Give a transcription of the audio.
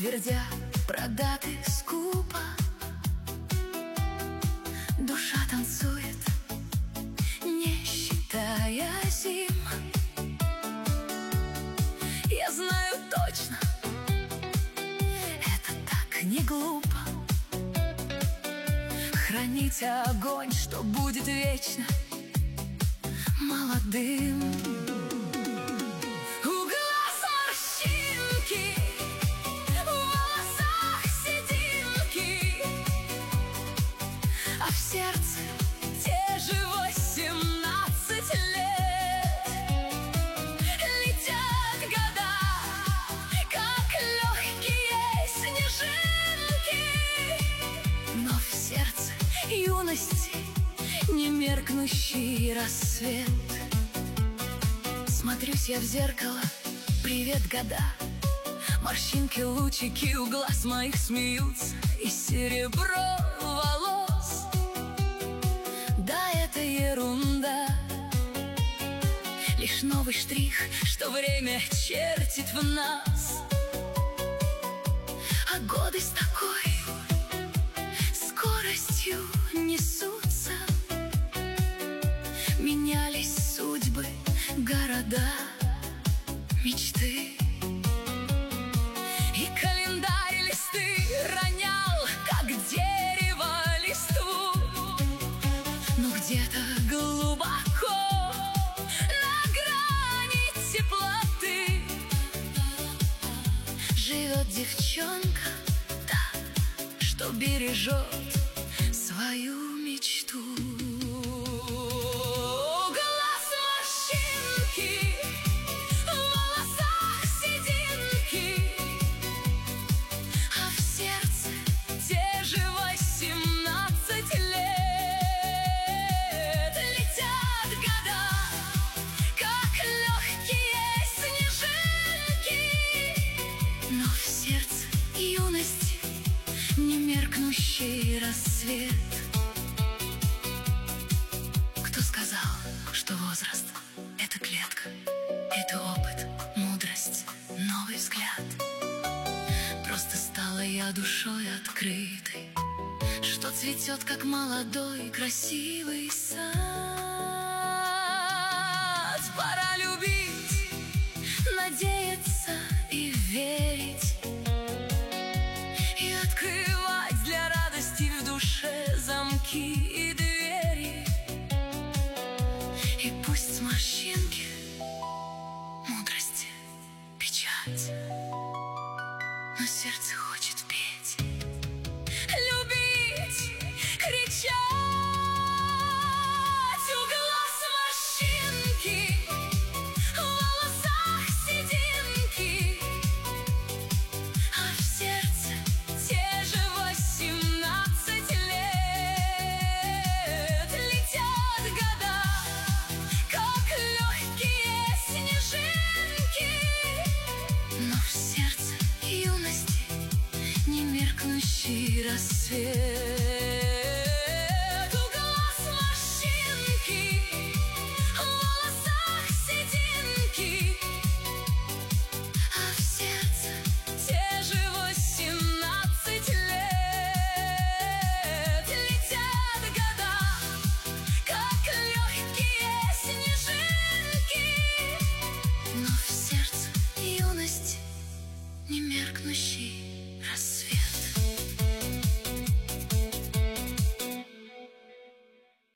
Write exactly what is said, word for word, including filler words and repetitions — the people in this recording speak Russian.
твердя продаты скупо. Душа танцует, не считая зим. Я знаю точно, это так не глупо. Хранить огонь, что будет вечно молодым. У глаз морщинки, в волосах сединки, а в сердце те же восемнадцать лет. Летят года, как легкие снежинки, но в сердце юности немеркнущий рассвет. Смотрюсь я в зеркало, привет, года. Морщинки, лучики у глаз моих смеются, и серебро волос. Да, это ерунда, лишь новый штрих, что время чертит в нас. А годы с такой скоростью несутся. Менялись судьбы, города, мечты. И календарь листы ронял, как дерево листву. Но где-то глубоко, на грани теплоты, живет девчонка, та, что бережет свою мечту. Немеркнущий рассвет. Кто сказал, что возраст — это клетка? Это опыт, мудрость, новый взгляд. Просто стала я душой открытой, что цветет, как молодой красивый сад. Пора любить, надеяться и верить, и открывать для радости в душе замки и двери. И пусть с морщинки мудрости печать, но сердце хочет петь, любить, кричать. У глаз морщинки, в волосах сединки, а в сердце те же восемнадцать лет. Летят года, как легкие снежинки, но в сердце юности немеркнущий рассвет. У глаз морщинки, в волосах сединки, а в сердце те же восемнадцать лет. Летят года, как легкие снежинки, но в сердце юности немеркнущий рассвет.